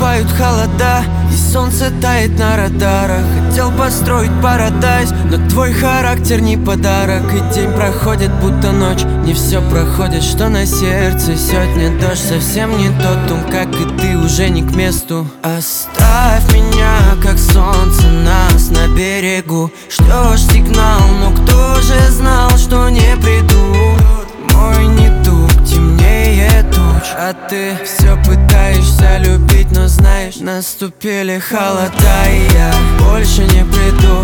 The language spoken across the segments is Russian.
Наступают холода, и солнце тает на радарах. Хотел построить парадайз, но твой характер не подарок. И день проходит, будто ночь, не все проходит, что на сердце. Сегодня дождь совсем не тот, ум, как и ты, уже не к месту. Оставь меня, как солнце нас на берегу. Что ж сигнал, но кто же знал, что не приду? Мой недуг темнее туч, а ты все пытаешься любить, но знаешь, наступили холода, и я больше не приду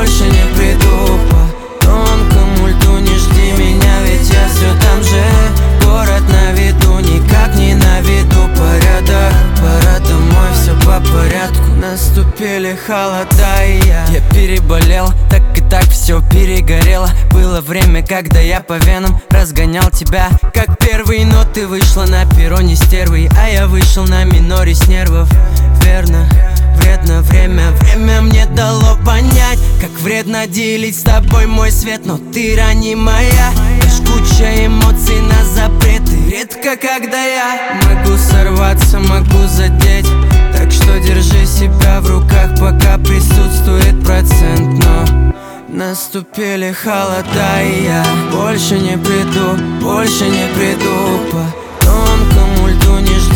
по тонкому льду. Не жди меня, ведь я все там же. Город на виду, никак не наведу порядок. Пора домой, все по порядку. Наступили холода, и я переболел, так и так все перегорело. Было время, когда я по венам разгонял тебя, как первый, но ты вышла на перроне стервой, а я вышел на миноре с нервов. Верно, вредно время мне дало понять, как вредно делить с тобой мой свет. Но ты ранимая, лишь куча эмоций на запреты. Редко, когда я могу сорваться, могу задеть. Так что держи себя в руках, пока присутствует процент. Но наступили холода, и я больше не приду по тонкому льду. Не жди